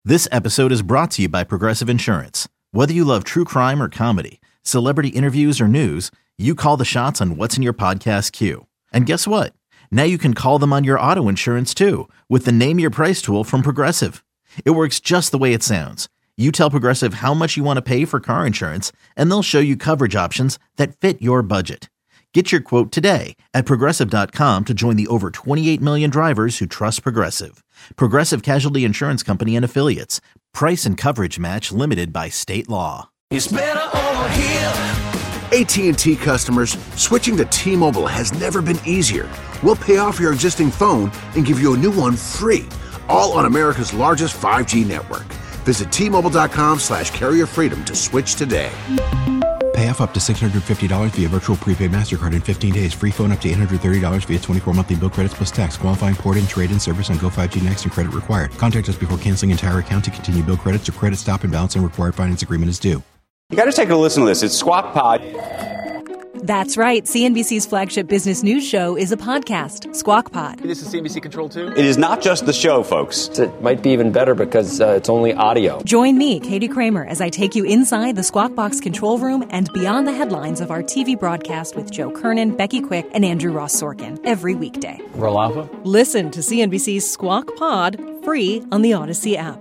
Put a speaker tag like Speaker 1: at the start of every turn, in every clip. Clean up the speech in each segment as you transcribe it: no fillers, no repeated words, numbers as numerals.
Speaker 1: This episode is brought to you by Progressive Insurance. Whether you love true crime or comedy, celebrity interviews or news, you call the shots on what's in your podcast queue. And guess what? Now you can call them on your auto insurance too with the Name Your Price tool from Progressive. It works just the way it sounds. You tell Progressive how much you want to pay for car insurance, and they'll show you coverage options that fit your budget. Get your quote today at Progressive.com to join the over 28 million drivers who trust Progressive. Progressive Casualty Insurance Company and Affiliates. Price and coverage match limited by state law.
Speaker 2: It's better over here.
Speaker 3: AT&T customers, switching to T-Mobile has never been easier. We'll pay off your existing phone and give you a new one free, all on America's largest 5G network. Visit T-Mobile.com/carrier freedom to switch today.
Speaker 4: Pay off up to $650 via virtual prepaid MasterCard in 15 days. Free phone up to $830 via 24 monthly bill credits plus tax. Qualifying port-in, trade-in service on Go 5G Next and credit required. Contact us before canceling entire account to continue bill credits or credit stop and balance and required finance agreement is due.
Speaker 5: You got to take a listen to this. It's Squawk Pod.
Speaker 6: That's right. CNBC's flagship business news show is a podcast, Squawk Pod.
Speaker 7: This is CNBC Control 2?
Speaker 5: It is not just the show, folks.
Speaker 8: It might be even better because it's only audio.
Speaker 6: Join me, Katie Kramer, as I take you inside the Squawk Box control room and beyond the headlines of our TV broadcast with Joe Kernan, Becky Quick, and Andrew Ross Sorkin every weekday.
Speaker 7: Roll Alpha?
Speaker 6: Listen to CNBC's Squawk Pod free on the Odyssey app.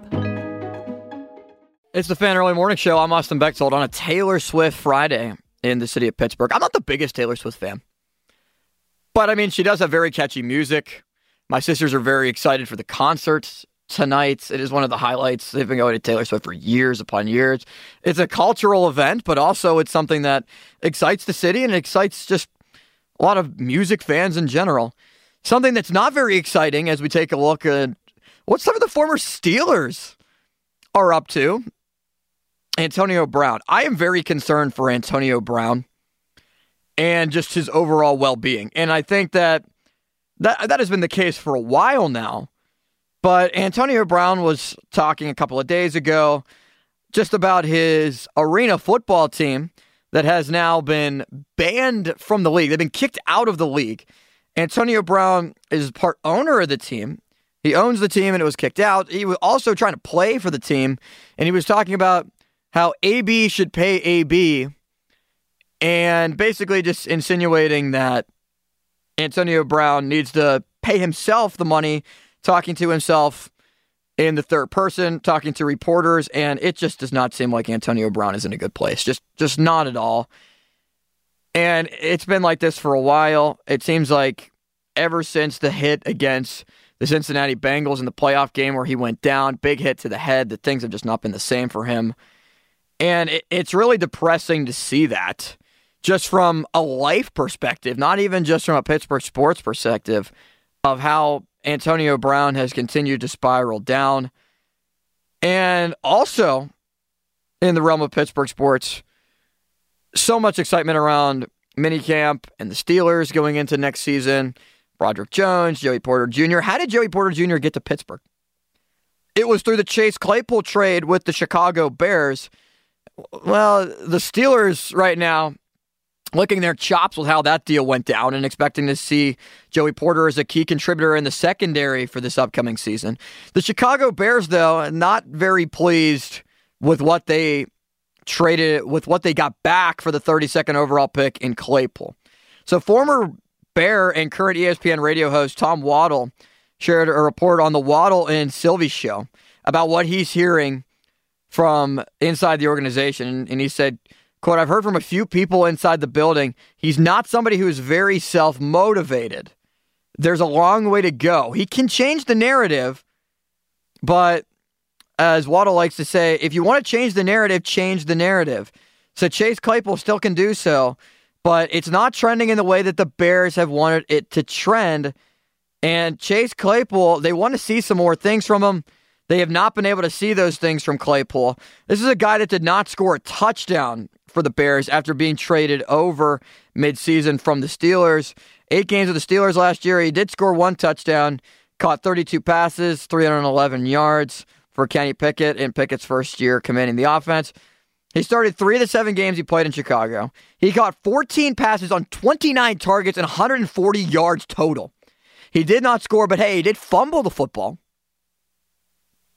Speaker 7: It's the Fan Early Morning Show. I'm Austin Bechtold on a Taylor Swift Friday in the city of Pittsburgh. I'm not the biggest Taylor Swift fan, but I mean, she does have very catchy music. My sisters are very excited for the concert tonight. It is one of the highlights. They've been going to Taylor Swift for years upon years. It's a cultural event, but also it's something that excites the city and excites just a lot of music fans in general. Something that's not very exciting as we take a look at what some of the former Steelers are up to. Antonio Brown. I am very concerned for Antonio Brown and just his overall well-being. And I think that has been the case for a while now. But Antonio Brown was talking a couple of days ago just about his arena football team that has now been banned from the league. They've been kicked out of the league. Antonio Brown is part owner of the team. He owns the team and it was kicked out. He was also trying to play for the team. And he was talking about how AB should pay AB, and basically just insinuating that Antonio Brown needs to pay himself the money, talking to himself in the third person, talking to reporters, and it just does not seem like Antonio Brown is in a good place. Just not at all. And it's been like this for a while. It seems like ever since the hit against the Cincinnati Bengals in the playoff game where he went down, big hit to the head, that things have just not been the same for him. And it's really depressing to see that just from a life perspective, not even just from a Pittsburgh sports perspective, of how Antonio Brown has continued to spiral down. And also, in the realm of Pittsburgh sports, so much excitement around minicamp and the Steelers going into next season. Broderick Jones, Joey Porter Jr. How did Joey Porter Jr. get to Pittsburgh? It was through the Chase Claypool trade with the Chicago Bears. Well, the Steelers right now licking their chops with how that deal went down and expecting to see Joey Porter as a key contributor in the secondary for this upcoming season. The Chicago Bears, though, not very pleased with what they traded, with what they got back for the 32nd overall pick in Claypool. So former Bear and current ESPN radio host Tom Waddle shared a report on the Waddle and Sylvie show about what he's hearing from inside the organization. And he said, quote, "I've heard from a few people inside the building. He's not somebody who is very self-motivated. There's a long way to go. He can change the narrative, but as Waddle likes to say, if you want to change the narrative, change the narrative." So Chase Claypool still can do so, but it's not trending in the way that the Bears have wanted it to trend. And Chase Claypool, they want to see some more things from him. They have not been able to see those things from Claypool. This is a guy that did not score a touchdown for the Bears after being traded over midseason from the Steelers. 8 games with the Steelers last year. He did score 1 touchdown, caught 32 passes, 311 yards for Kenny Pickett in Pickett's first year commanding the offense. He started 3 of the 7 games he played in Chicago. He caught 14 passes on 29 targets and 140 yards total. He did not score, but hey, he did fumble the football.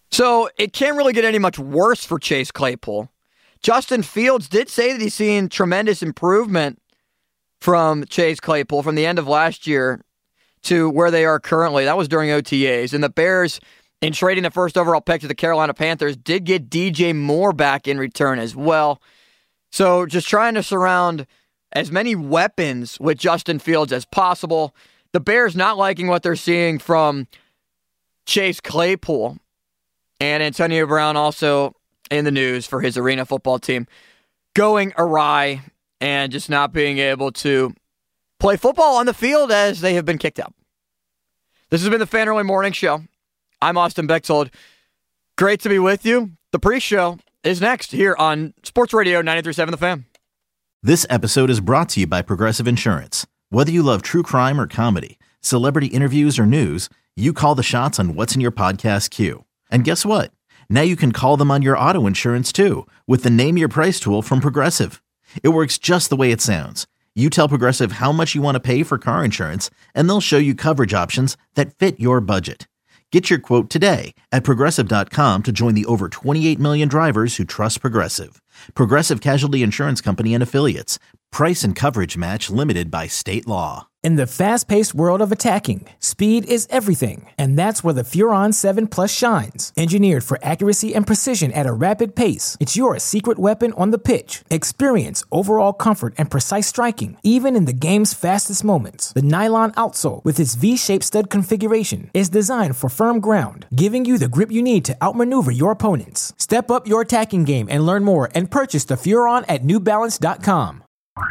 Speaker 7: So it can't really get any much worse for Chase Claypool. Justin Fields did say that he's seen tremendous improvement from Chase Claypool from the end of last year to where they are currently. That was during OTAs. And the Bears, in trading the first overall pick to the Carolina Panthers, did get DJ Moore back in return as well. So just trying to surround as many weapons with Justin Fields as possible. The Bears not liking what they're seeing from Chase Claypool. And Antonio Brown also in the news for his arena football team going awry and just not being able to play football on the field as they have been kicked out. This has been the Fan Early Morning Show. I'm Austin Bechtold. Great to be with you. The pre-show is next here on Sports Radio 93.7 The Fan.
Speaker 1: This episode is brought to you by Progressive Insurance. Whether you love true crime or comedy, celebrity interviews or news, you call the shots on what's in your podcast queue. And guess what? Now you can call them on your auto insurance too with the Name Your Price tool from Progressive. It works just the way it sounds. You tell Progressive how much you want to pay for car insurance, and they'll show you coverage options that fit your budget. Get your quote today at Progressive.com to join the over 28 million drivers who trust Progressive. Progressive Casualty Insurance Company and Affiliates. Price and coverage match limited by state law.
Speaker 9: In the fast-paced world of attacking, speed is everything, and that's where the Furon 7 Plus shines. Engineered for accuracy and precision at a rapid pace, it's your secret weapon on the pitch. Experience overall comfort and precise striking, even in the game's fastest moments. The nylon outsole, with its V-shaped stud configuration, is designed for firm ground, giving you the grip you need to outmaneuver your opponents. Step up your attacking game and learn more and purchase the Furon at NewBalance.com.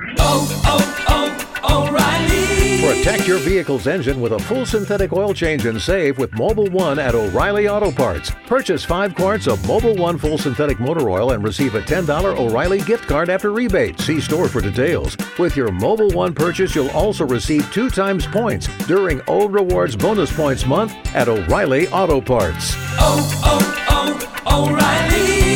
Speaker 2: O'Reilly.
Speaker 10: Protect your vehicle's engine with a full synthetic oil change and save with Mobil 1 at O'Reilly Auto Parts. Purchase 5 quarts of Mobil 1 full synthetic motor oil and receive a $10 O'Reilly gift card after rebate. See store for details. With your Mobil 1 purchase, you'll also receive 2 times points during O Rewards Bonus Points Month at O'Reilly Auto Parts.
Speaker 2: O'Reilly.